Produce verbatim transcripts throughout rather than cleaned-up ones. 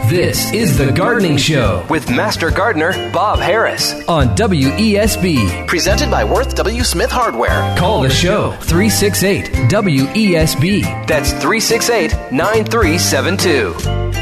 This is The Gardening Show with Master Gardener Bob Harris on W E S B. Presented by Worth W. Smith Hardware. Call the show three six eight W E S B. That's three six eight, nine three seven two.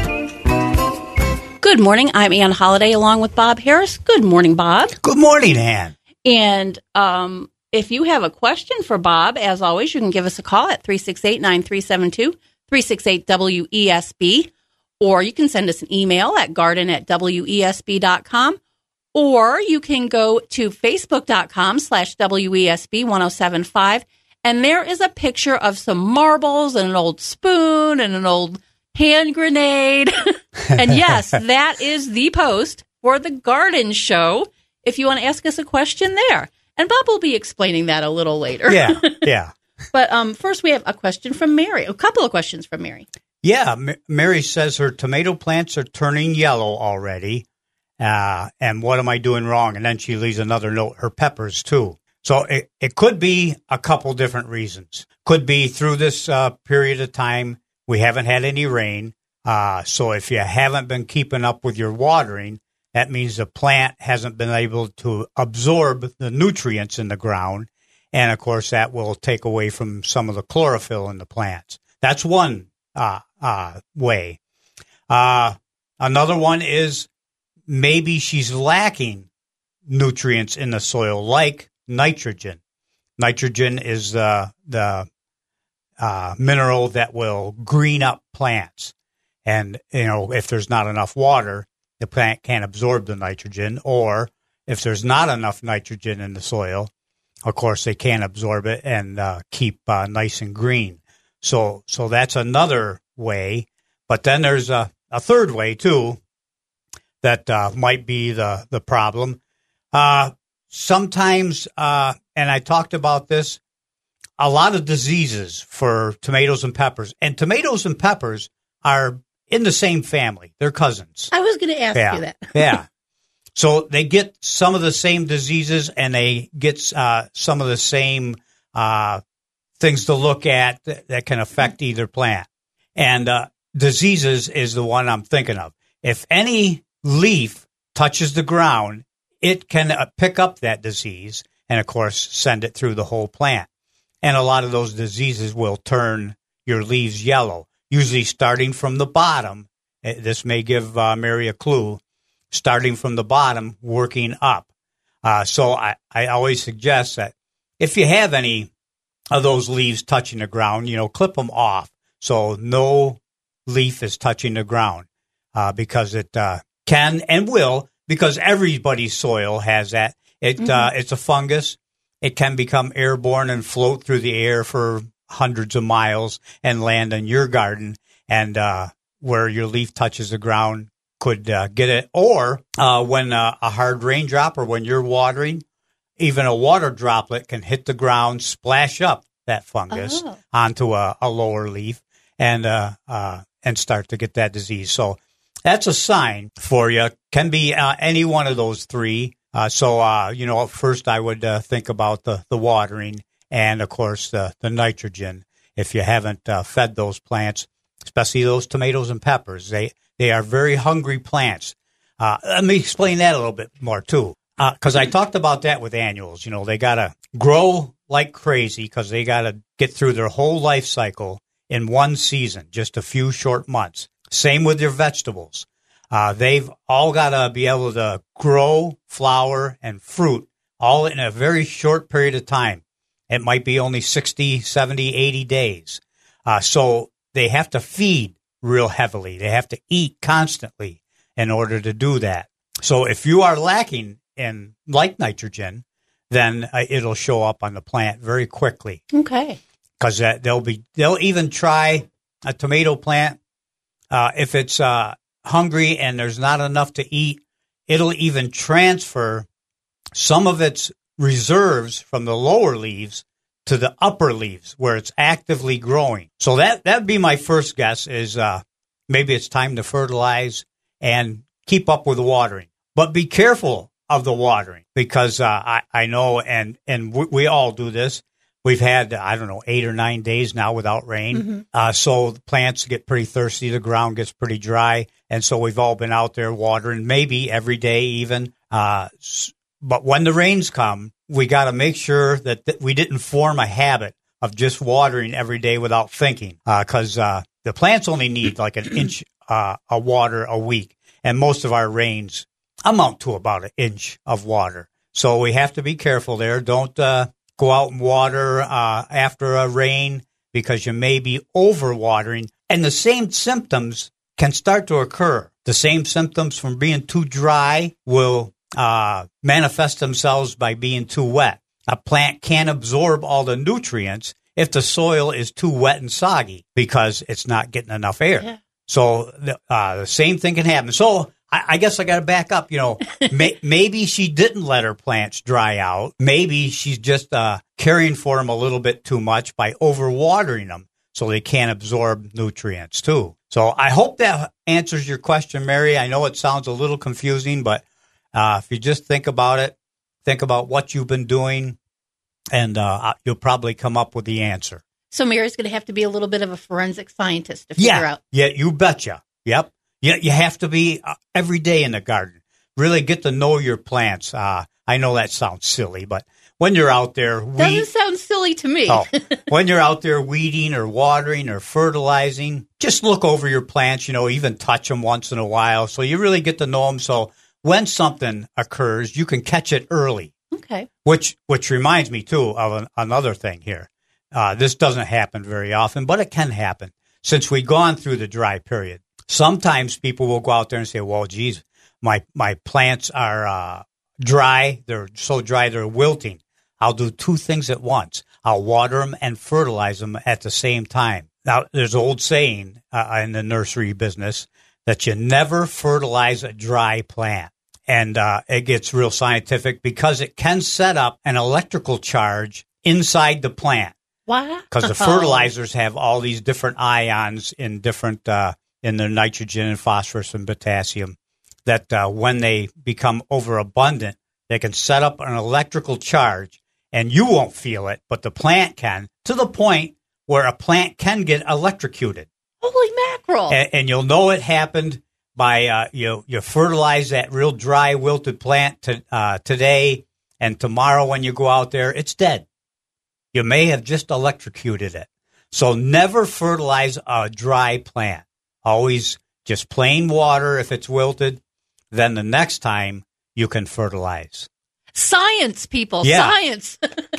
Good morning. I'm Ann Holliday along with Bob Harris. Good morning, Bob. Good morning, Ann. And um, if you have a question for Bob, as always, you can give us a call at three six eight, nine three seven two, three six eight W E S B. Or you can send us an email at garden at W E S B dot com. Or you can go to Facebook.com slash W E S B 1075. And there is a picture of some marbles and an old spoon and an old hand grenade. And yes, that is the post for the Garden Show if you want to ask us a question there. And Bob will be explaining that a little later. Yeah, yeah. But um, first we have a question from Mary, a couple of questions from Mary. Yeah, M- Mary says her tomato plants are turning yellow already. Uh, and what am I doing wrong? And then she leaves another note, her peppers too. So it, it could be a couple different reasons. Could be through this uh, period of time, we haven't had any rain. Uh, so if you haven't been keeping up with your watering, that means the plant hasn't been able to absorb the nutrients in the ground. And, of course, that will take away from some of the chlorophyll in the plants. That's one uh, uh, way. Uh, another one is maybe she's lacking nutrients in the soil, like nitrogen. Nitrogen is the, the uh, mineral that will green up plants. And, you know, if there's not enough water, the plant can't absorb the nitrogen. Or if there's not enough nitrogen in the soil, of course, they can't absorb it and uh, keep uh, nice and green. So so that's another way. But then there's a, a third way, too, that uh, might be the, the problem. Uh, sometimes, uh, and I talked about this, a lot of diseases for tomatoes and peppers. And tomatoes and peppers are in the same family. They're cousins. I was going to ask yeah. you that. yeah. So they get some of the same diseases, and they get uh, some of the same uh, things to look at that, that can affect either plant. And uh, diseases is the one I'm thinking of. If any leaf touches the ground, it can uh, pick up that disease and, of course, send it through the whole plant. And a lot of those diseases will turn your leaves yellow, usually starting from the bottom. This may give uh, Mary a clue. Starting from the bottom, working up. Uh, so I, I always suggest that if you have any of those leaves touching the ground, you know, clip them off so no leaf is touching the ground uh, because it uh, can and will, because everybody's soil has that. It mm-hmm. uh, It's a fungus. It can become airborne and float through the air for hundreds of miles and land in your garden, and uh, where your leaf touches the ground, could uh, get it, or uh, when uh, a hard raindrop or when you're watering, even a water droplet can hit the ground, splash up that fungus oh. onto a, a lower leaf, and uh, uh, and start to get that disease. So that's a sign for you. Can be uh, any one of those three. Uh, so, uh, you know, first I would uh, think about the, the watering and, of course, the, the nitrogen. If you haven't uh, fed those plants, especially those tomatoes and peppers, they They are very hungry plants. Uh, let me explain that a little bit more, too, because uh, I talked about that with annuals. You know, they got to grow like crazy because they got to get through their whole life cycle in one season, just a few short months. Same with your vegetables. Uh, they've all got to be able to grow, flower, and fruit all in a very short period of time. It might be only sixty, seventy, eighty days. Uh, so they have to feed real heavily. They have to eat constantly in order to do that. So if you are lacking in like nitrogen, then uh, it'll show up on the plant very quickly. Okay. Because uh, they'll be they'll even try a tomato plant uh, if it's uh, hungry and there's not enough to eat. It'll even transfer some of its reserves from the lower leaves to the upper leaves where it's actively growing. So that that'd be my first guess is uh, maybe it's time to fertilize and keep up with the watering. But be careful of the watering because uh, I, I know, and, and we, we all do this, we've had, I don't know, eight or nine days now without rain. Mm-hmm. Uh, so the plants get pretty thirsty. The ground gets pretty dry. And so we've all been out there watering, maybe every day even. Uh, but when the rains come, we got to make sure that th- we didn't form a habit of just watering every day without thinking. Because uh, uh, the plants only need like an inch uh, of water a week. And most of our rains amount to about an inch of water. So we have to be careful there. Don't uh, go out and water uh, after a rain because you may be overwatering. And the same symptoms can start to occur. The same symptoms from being too dry will uh, manifest themselves by being too wet. A plant can't absorb all the nutrients if the soil is too wet and soggy because it's not getting enough air. Yeah. So the, uh, the same thing can happen. So I, I guess I got to back up. You know, may, maybe she didn't let her plants dry out. Maybe she's just uh, caring for them a little bit too much by overwatering them so they can't absorb nutrients too. So I hope that answers your question, Mary. I know it sounds a little confusing, but uh, if you just think about it, think about what you've been doing, and uh, you'll probably come up with the answer. So Mary's going to have to be a little bit of a forensic scientist to figure yeah, out. Yeah, you betcha. Yep. Yeah, you have to be uh, every day in the garden. Really get to know your plants. Uh, I know that sounds silly, but when you're out there, weed- doesn't sound silly to me. oh, when you're out there weeding or watering or fertilizing, just look over your plants. You know, even touch them once in a while, so you really get to know them. So when something occurs, you can catch it early. Okay. Which which reminds me too of an, another thing here. Uh, this doesn't happen very often, but it can happen since we've gone through the dry period. Sometimes people will go out there and say, well, geez, my, my plants are uh, dry. They're so dry, they're wilting. I'll do two things at once. I'll water them and fertilize them at the same time. Now, there's an old saying uh, in the nursery business that you never fertilize a dry plant. And uh, it gets real scientific because it can set up an electrical charge inside the plant. What? Because the fertilizers have all these different ions in different uh, in their nitrogen and phosphorus and potassium that uh, when they become overabundant, they can set up an electrical charge, and you won't feel it, but the plant can, to the point where a plant can get electrocuted. Holy mackerel! And, and you'll know it happened by uh, you you fertilize that real dry, wilted plant to, uh, today, and tomorrow when you go out there, it's dead. You may have just electrocuted it. So never fertilize a dry plant. Always just plain water if it's wilted. Then the next time you can fertilize. Science, people. Yeah. Science.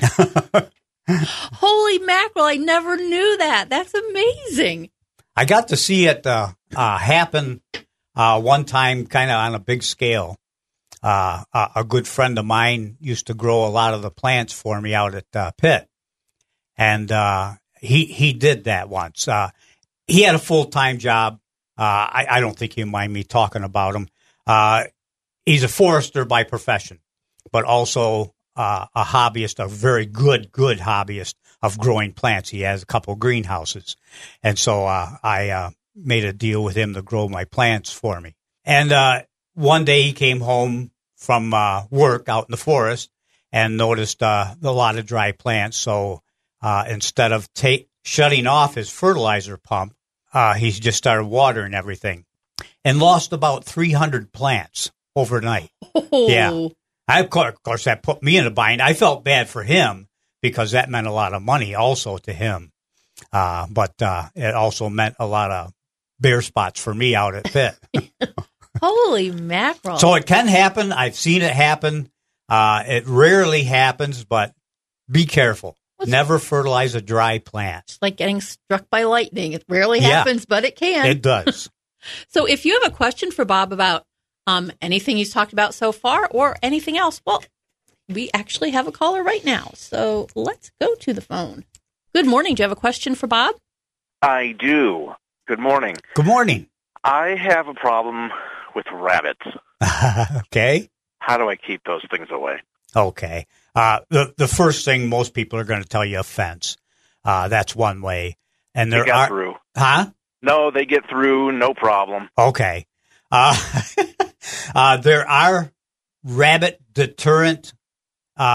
Holy mackerel. I never knew that. That's amazing. I got to see it uh, uh, happen uh, one time kind of on a big scale. Uh, a, a good friend of mine used to grow a lot of the plants for me out at uh, Pitt. And uh, he he did that once. Uh, he had a full-time job. Uh, I, I don't think he'll mind me talking about him. Uh, he's a forester by profession, but also uh, a hobbyist, a very good, good hobbyist of growing plants. He has a couple greenhouses. And so uh, I uh, made a deal with him to grow my plants for me. And uh, one day he came home from uh, work out in the forest and noticed uh, a lot of dry plants. So Uh, instead of ta- shutting off his fertilizer pump, uh, he just started watering everything and lost about three hundred plants overnight. Oh. Yeah. I, of course, of course, that put me in a bind. I felt bad for him because that meant a lot of money also to him. Uh, but uh, it also meant a lot of bare spots for me out at Pitt. Holy mackerel. So it can happen. I've seen it happen. Uh, it rarely happens, but be careful. Never fertilize a dry plant. It's like getting struck by lightning. It rarely Yeah, happens, but it can. It does. So if you have a question for Bob about um, anything he's talked about so far or anything else, well, we actually have a caller right now. So let's go to the phone. Good morning. Do you have a question for Bob? I do. Good morning. Good morning. I have a problem with rabbits. Okay. How do I keep those things away? Okay. Uh, the the first thing most people are going to tell you, a fence. Uh, that's one way. And there they got are, through. Huh? No, they get through. No problem. Okay. Uh, uh, there are rabbit deterrent uh,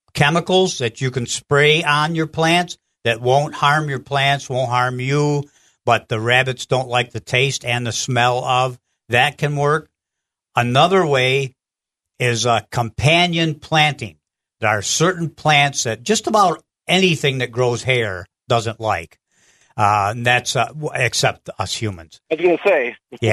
chemicals that you can spray on your plants that won't harm your plants, won't harm you, but the rabbits don't like the taste and the smell of. That can work. Another way is uh, companion planting. There are certain plants that just about anything that grows hair doesn't like. Uh, and that's uh, except us humans. I was going to say.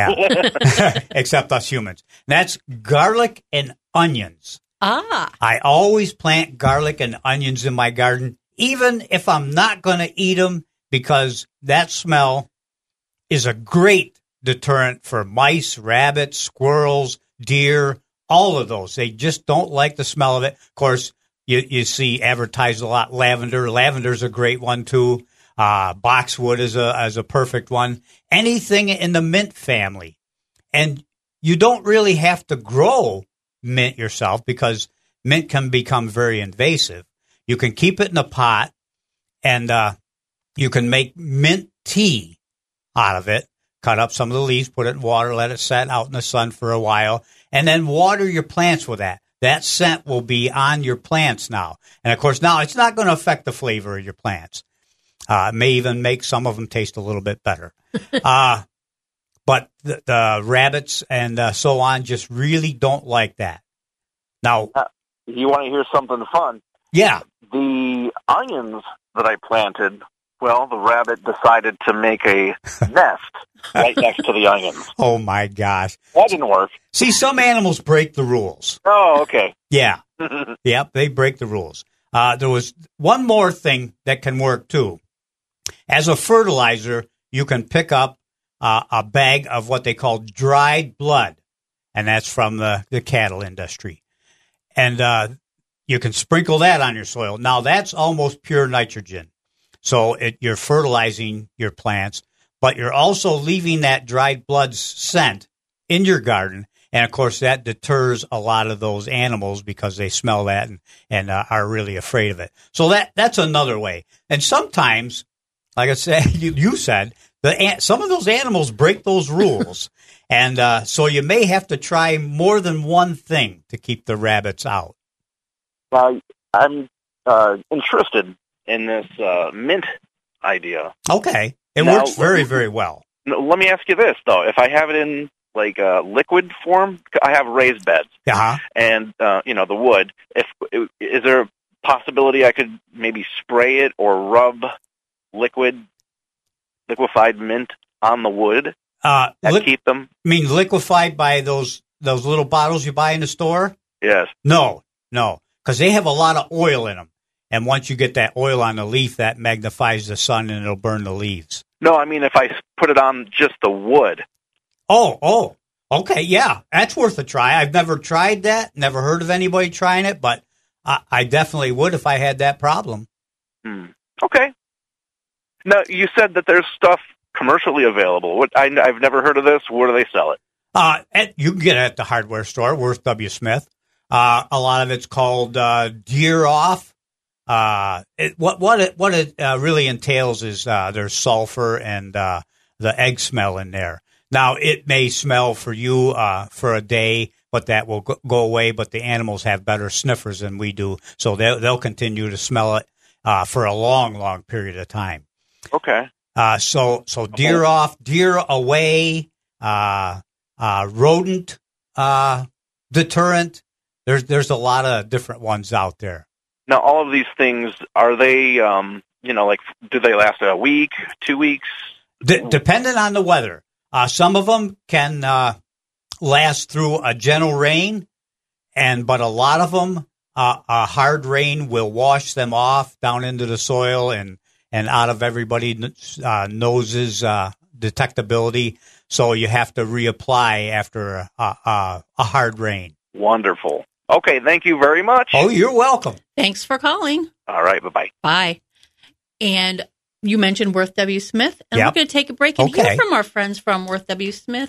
Yeah, except us humans. And that's garlic and onions. Ah. I always plant garlic and onions in my garden, even if I'm not going to eat them, because that smell is a great deterrent for mice, rabbits, squirrels, deer, all of those. They just don't like the smell of it. Of course, you, you see advertised a lot lavender. Lavender's a great one, too. Uh, boxwood is a, is a perfect one. Anything in the mint family. And you don't really have to grow mint yourself because mint can become very invasive. You can keep it in a pot and uh, you can make mint tea out of it. Cut up some of the leaves, put it in water, let it set out in the sun for a while, and then water your plants with that. That scent will be on your plants now. And, of course, now it's not going to affect the flavor of your plants. Uh, it may even make some of them taste a little bit better. uh, but the, the rabbits and uh, so on just really don't like that. Now, Uh, you want to hear something fun? yeah, The onions that I planted, well, the rabbit decided to make a nest right next to the onions. oh, my gosh. That didn't work. See, some animals break the rules. Oh, okay. Yeah. Yep, they break the rules. Uh, there was one more thing that can work, too. As a fertilizer, you can pick up uh, a bag of what they call dried blood, and that's from the, the cattle industry. And uh, you can sprinkle that on your soil. Now, that's almost pure nitrogen. So it, you're fertilizing your plants, but you're also leaving that dried blood scent in your garden. And, of course, that deters a lot of those animals because they smell that and, and uh, are really afraid of it. So that that's another way. And sometimes, like I said, you, you said, the some of those animals break those rules. and uh, so you may have to try more than one thing to keep the rabbits out. Now, I'm uh, interested in this uh, mint idea. Okay. It Now, works very, very well. Now, let me ask you this, though. If I have it in, like, uh, liquid form, I have raised beds. Uh-huh. And, uh, you know, the wood. If is there a possibility I could maybe spray it or rub liquid, liquefied mint on the wood Uh, and li- keep them? I mean liquefied by those those little bottles you buy in the store? Yes. No, no, because they have a lot of oil in them. And once you get that oil on the leaf, that magnifies the sun and it'll burn the leaves. No, I mean if I s- put it on just the wood. Oh, oh, okay, yeah, that's worth a try. I've never tried that, never heard of anybody trying it, but I, I definitely would if I had that problem. Hmm. Okay. Now, you said that there's stuff commercially available. What I, I've never heard of this. Where do they sell it? Uh, at, you can get it at the hardware store, Worth W. Smith. Uh, a lot of it's called uh, Deer Off. Uh, it, what what it what it uh, really entails is uh, there's sulfur and uh, the egg smell in there. Now it may smell for you uh, for a day, but that will go, go away. But the animals have better sniffers than we do, so they'll they'll continue to smell it uh, for a long, long period of time. Okay. Uh, so so deer Okay. off, deer away, uh, uh, rodent uh, deterrent. There's there's a lot of different ones out there. Now, all of these things, are they, um, you know, like, do they last a week, two weeks? D- depending on the weather. Uh, some of them can uh, last through a gentle rain, and but a lot of them, uh, a hard rain will wash them off down into the soil and, and out of everybody's uh, noses uh, detectability. So you have to reapply after a, a, a hard rain. Wonderful. Okay, thank you very much. Oh, you're welcome. Thanks for calling. All right, bye-bye. Bye. And you mentioned Worth W. Smith, and Yep. we're going to take a break and Okay. hear from our friends from Worth W. Smith.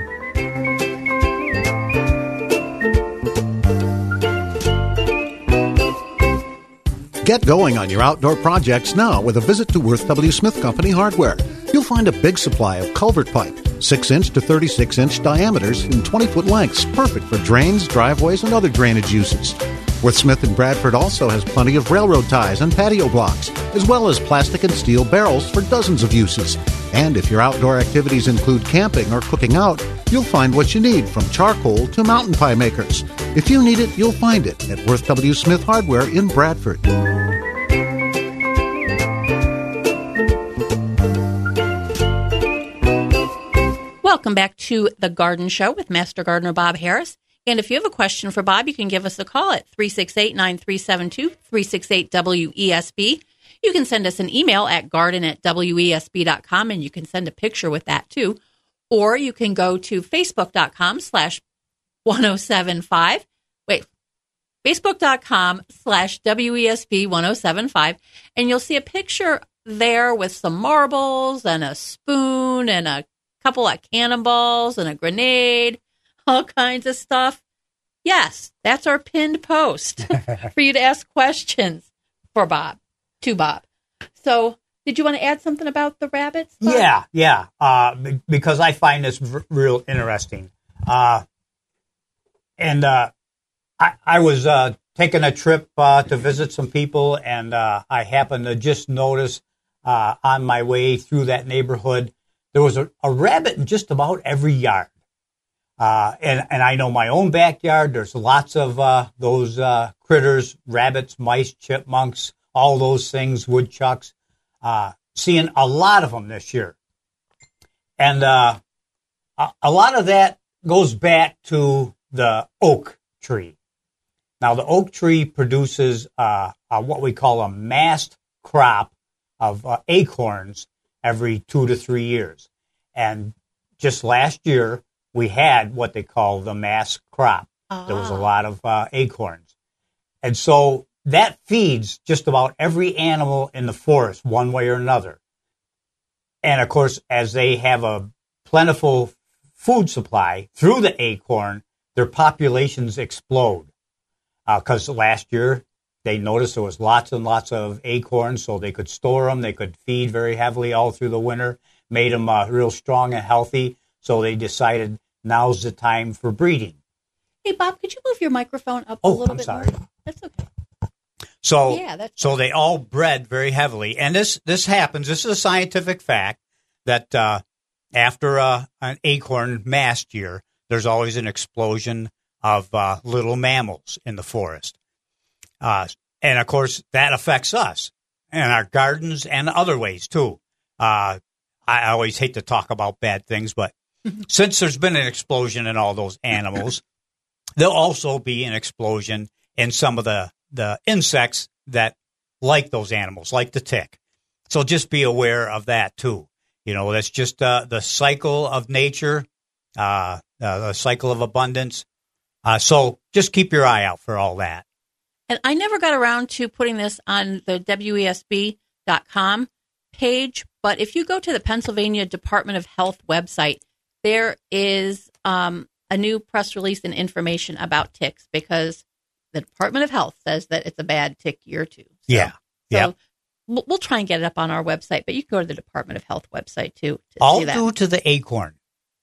Get going on your outdoor projects now with a visit to Worth W. Smith Company Hardware. You'll find a big supply of culvert pipe, six inch to thirty-six inch diameters in twenty foot lengths, perfect for drains, driveways, and other drainage uses. Worth Smith in Bradford also has plenty of railroad ties and patio blocks, as well as plastic and steel barrels for dozens of uses. And if your outdoor activities include camping or cooking out, you'll find what you need, from charcoal to mountain pie makers. If you need it, you'll find it at Worth W. Smith Hardware in Bradford. Welcome back to The Garden Show with Master Gardener Bob Harris. And if you have a question for Bob, you can give us a call at three six eight, nine three seven two, three six eight W E S B. You can send us an email at garden at W E S B dot com, and you can send a picture with that too. Or you can go to facebook.com slash 1075. Wait, facebook.com slash WESB 1075. And you'll see a picture there with some marbles and a spoon and a couple of cannonballs and a grenade, all kinds of stuff. Yes, that's our pinned post for you to ask questions for Bob, to Bob. So did you want to add something about the rabbits, Bob? Yeah, yeah, uh, b- because I find this r- real interesting. Uh, and uh, I, I was uh, taking a trip uh, to visit some people, and uh, I happened to just notice uh, on my way through that neighborhood, there was a, a rabbit in just about every yard. Uh, and, and I know my own backyard, there's lots of uh, those uh, critters, rabbits, mice, chipmunks, all those things, woodchucks. Uh, seeing a lot of them this year. And uh, a, a lot of that goes back to the oak tree. Now, the oak tree produces uh, uh, what we call a massed crop of uh, acorns every two to three years. And just last year, we had what they call the mass crop. Ah. There was a lot of uh, acorns. And so that feeds just about every animal in the forest one way or another. And, of course, as they have a plentiful food supply through the acorn, their populations explode. Because uh, last year, they noticed there was lots and lots of acorns, so they could store them. They could feed very heavily all through the winter, made them uh, real strong and healthy. So they decided now's the time for breeding. Hey, Bob, could you move your microphone up oh, a little I'm bit sorry. more? That's okay. So, yeah, that's so they all bred very heavily. And this, this happens. This is a scientific fact that uh, after uh, an acorn mast year, there's always an explosion of uh, little mammals in the forest. Uh, and, of course, that affects us and our gardens and other ways, too. Uh, I always hate to talk about bad things, but since there's been an explosion in all those animals, there'll also be an explosion in some of the, the insects that like those animals, like the tick. So just be aware of that, too. You know, that's just uh, the cycle of nature, uh, uh, the cycle of abundance. Uh, so just keep your eye out for all that. And I never got around to putting this on the W E S B dot com page, but if you go to the Pennsylvania Department of Health website, there is um, a new press release and information about ticks, because the Department of Health says that it's a bad tick year too. So, yeah. Yeah. So we'll, we'll try and get it up on our website, but you can go to the Department of Health website too. To All see that. due to the acorn.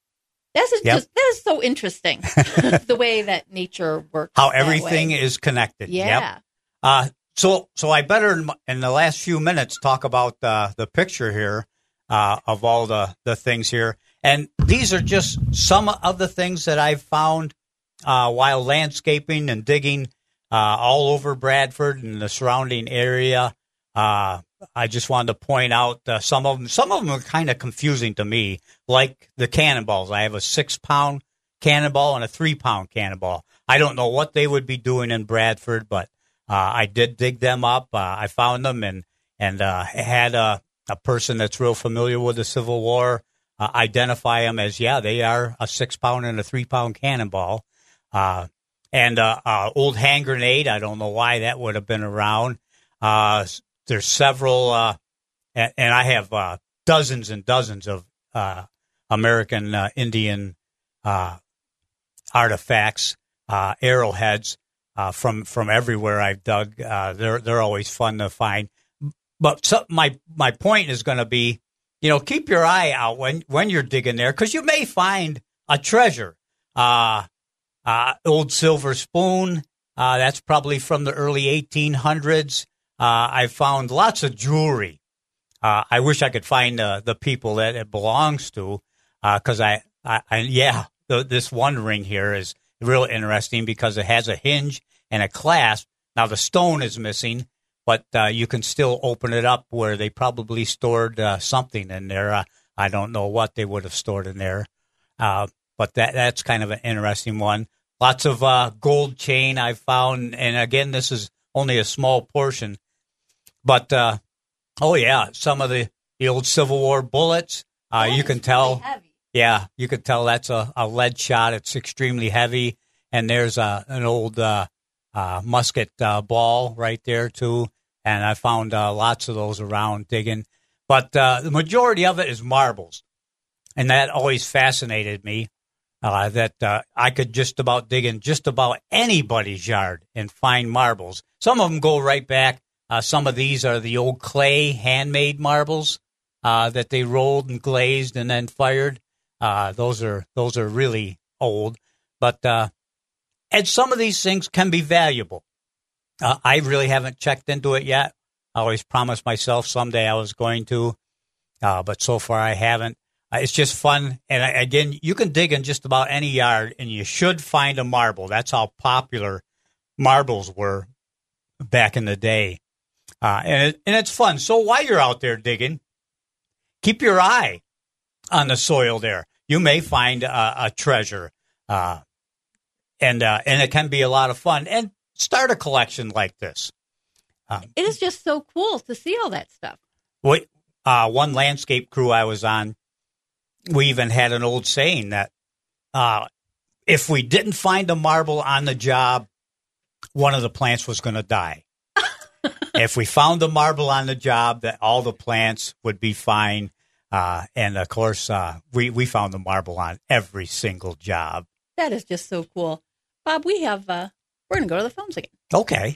This is Yep. just, that is so interesting, the way that nature works. How that everything way. is connected. Yeah. Yep. Uh, so, so I better in, in the last few minutes talk about uh, the picture here uh, of all the, the things here. And these are just some of the things that I've found uh, while landscaping and digging uh, all over Bradford and the surrounding area. Uh, I just wanted to point out uh, some of them. Some of them are kind of confusing to me, like the cannonballs. I have a six-pound cannonball and a three-pound cannonball. I don't know what they would be doing in Bradford, but uh, I did dig them up. Uh, I found them and and uh, had a, a person that's real familiar with the Civil War uh, identify them as, yeah, they are a six-pound and a three-pound cannonball. Uh, and uh, uh, old hand grenade, I don't know why that would have been around. Uh, there's several, uh, and, and I have uh, dozens and dozens of uh, American uh, Indian uh, artifacts, uh, arrowheads uh, from from everywhere I've dug. Uh, they're they're always fun to find. But so my my point is going to be, you know, keep your eye out when when you're digging there, because you may find a treasure. Uh, uh, old silver spoon, Uh, that's probably from the early eighteen hundreds. Uh, I found lots of jewelry. Uh, I wish I could find uh, the people that it belongs to, because uh, I, I, I, yeah, the, this one ring here is real interesting because it has a hinge and a clasp. Now the stone is missing, but uh, you can still open it up where they probably stored uh, something in there. Uh, I don't know what they would have stored in there, uh, but that that's kind of an interesting one. Lots of uh, gold chain I found, and again, this is only a small portion. But, uh, oh, yeah, some of the, the old Civil War bullets, uh, you can tell. Really heavy. Yeah, you can tell that's a, a lead shot. It's extremely heavy. And there's a, an old uh, uh, musket uh, ball right there, too. And I found uh, lots of those around digging. But uh, the majority of it is marbles. And that always fascinated me, uh, that uh, I could just about dig in just about anybody's yard and find marbles. Some of them go right back. Uh, some of these are the old clay handmade marbles uh, that they rolled and glazed and then fired. Uh, those are those are really old, but uh, and some of these things can be valuable. Uh, I really haven't checked into it yet. I always promised myself someday I was going to, uh, but so far I haven't. Uh, it's just fun, and I, again, you can dig in just about any yard, and you should find a marble. That's how popular marbles were back in the day. Uh, and, it, and it's fun. So while you're out there digging, keep your eye on the soil there. You may find a, a treasure, uh, and uh, and it can be a lot of fun. And start a collection like this. Um, It is just so cool to see all that stuff. what, uh, one landscape crew I was on, we even had an old saying that uh, if we didn't find a marble on the job, one of the plants was going to die. If we found the marble on the job, that all the plants would be fine. Uh, and, of course, uh, we, we found the marble on every single job. That is just so cool. Bob, we have, uh, we're going to go to the phones again. Okay.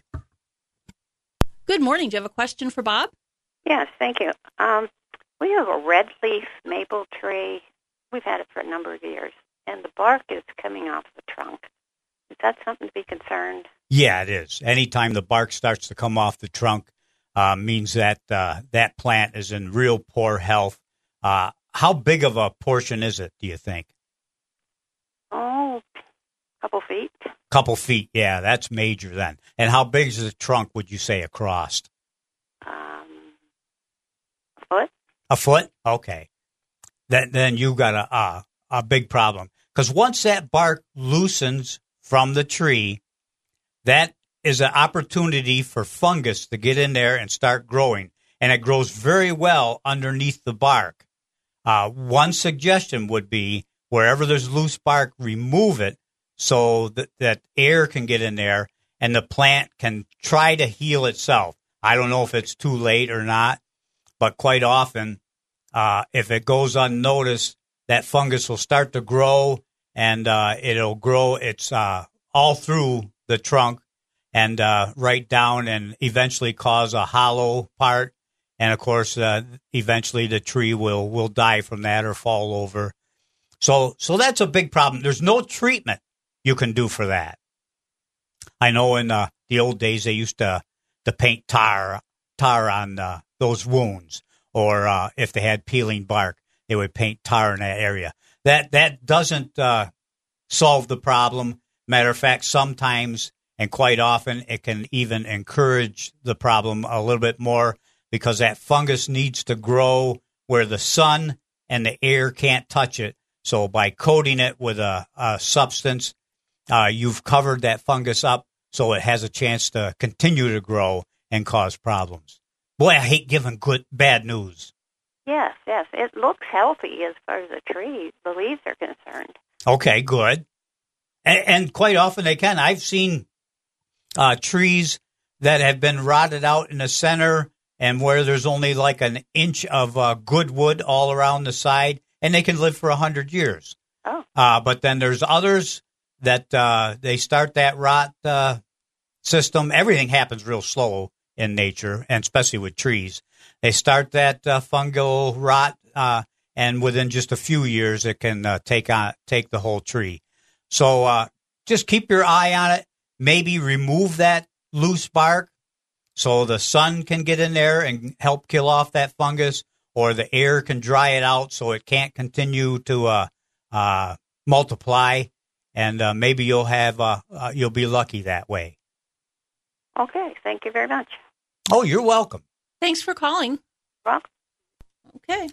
Good morning. Do you have a question for Bob? Yes, thank you. Um, we have a red leaf maple tree. We've had it for a number of years, and the bark is coming off the trunk. Is that something to be concerned? Yeah, it is. Anytime the bark starts to come off the trunk uh, means that uh, that plant is in real poor health. Uh, how big of a portion is it, do you think? Oh, a couple feet. Couple feet, yeah, that's major then. And how big is the trunk, would you say, across? Um, a foot. A foot? Okay. Then, then you got a, a, a big problem. Because once that bark loosens from the tree, that is an opportunity for fungus to get in there and start growing. And it grows very well underneath the bark. Uh, one suggestion would be wherever there's loose bark, remove it so that, that air can get in there and the plant can try to heal itself. I don't know if it's too late or not, but quite often, uh, if it goes unnoticed, that fungus will start to grow, and uh, it'll grow its uh, all through the trunk and uh, right down and eventually cause a hollow part. And, of course, uh, eventually the tree will, will die from that or fall over. So so that's a big problem. There's no treatment you can do for that. I know in uh, the old days they used to, to paint tar tar on uh, those wounds, or uh, if they had peeling bark, they would paint tar in that area. That that doesn't uh, solve the problem. Matter of fact, sometimes and quite often it can even encourage the problem a little bit more, because that fungus needs to grow where the sun and the air can't touch it. So by coating it with a, a substance, uh, you've covered that fungus up so it has a chance to continue to grow and cause problems. Boy, I hate giving good bad news. Yes, yes. It looks healthy as far as the tree, the leaves are concerned. Okay, good. And, and quite often they can. I've seen uh, trees that have been rotted out in the center and where there's only like an inch of uh, good wood all around the side, and they can live for a hundred years. Oh. Uh, but then there's others that uh, they start that rot uh, system. Everything happens real slow in nature, and especially with trees. They start that uh, fungal rot, uh, and within just a few years, it can uh, take on take the whole tree. So uh, just keep your eye on it. maybe remove that loose bark so the sun can get in there and help kill off that fungus, or the air can dry it out so it can't continue to uh, uh, multiply, and uh, maybe you'll have uh, uh, you'll be lucky that way. Okay, thank you very much. Oh, you're welcome. Thanks for calling. Welcome. Okay.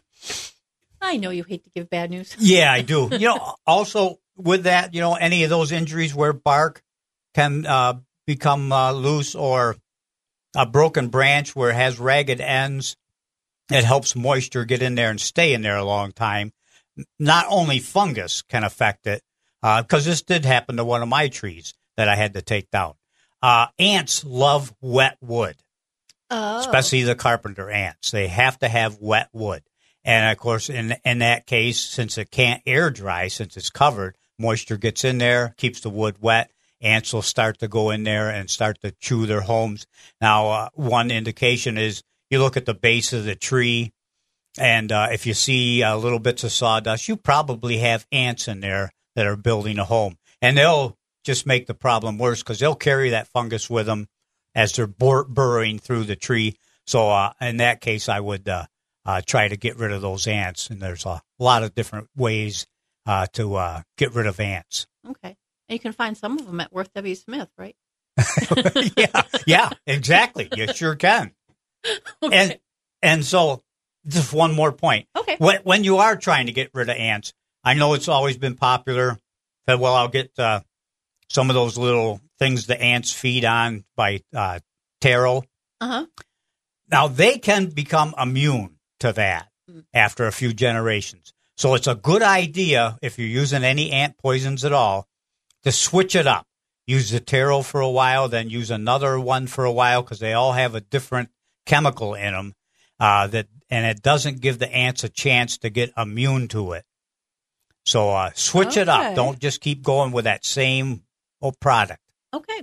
I know you hate to give bad news. Yeah, I do. You know, also with that, you know, any of those injuries where bark can uh, become uh, loose, or a broken branch where it has ragged ends, it helps moisture get in there and stay in there a long time. Not only fungus can affect it, because uh, this did happen to one of my trees that I had to take down. Uh, ants love wet wood, Oh. especially the carpenter ants. They have to have wet wood. And, of course, in in that case, since it can't air dry, since it's covered, moisture gets in there, keeps the wood wet. Ants will start to go in there and start to chew their homes. Now, uh, one indication is you look at the base of the tree, and uh, if you see uh, little bits of sawdust, you probably have ants in there that are building a home. And they'll just make the problem worse because they'll carry that fungus with them as they're bur- burrowing through the tree. So uh, in that case, I would uh, uh, try to get rid of those ants. And there's a lot of different ways uh, to uh, get rid of ants. Okay. And you can find some of them at Worth W. Smith, right? yeah, yeah, exactly. You sure can. Okay. And and so just one more point. Okay. When, when you are trying to get rid of ants, I know it's always been popular that, well, I'll get uh, some of those little things the ants feed on by uh, taro. Uh-huh. Now, they can become immune to that mm. after a few generations. So it's a good idea, if you're using any ant poisons at all, to switch it up. Use the taro for a while, then use another one for a while, because they all have a different chemical in them, uh, that, and it doesn't give the ants a chance to get immune to it. So uh, switch okay. it up. Don't just keep going with that same old product. Okay.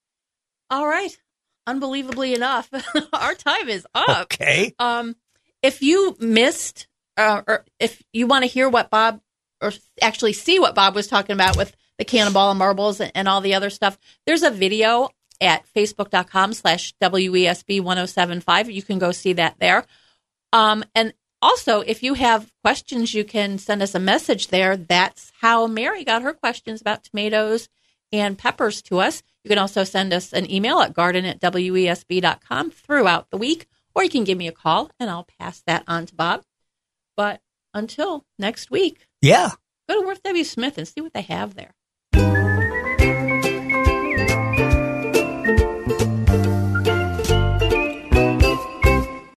All right. Unbelievably enough, our time is up. Okay. Um, if you missed, uh, or if you want to hear what Bob, or actually see what Bob was talking about with the cannonball and marbles and, and all the other stuff, there's a video at facebook.com slash WESB 1075. You can go see that there. Um, and also, if you have questions, you can send us a message there. That's how Mary got her questions about tomatoes and peppers to us. You can also send us an email at garden at W E S B dot com throughout the week, or you can give me a call and I'll pass that on to Bob. But until next week, yeah, go to Worth W. Smith and see what they have there.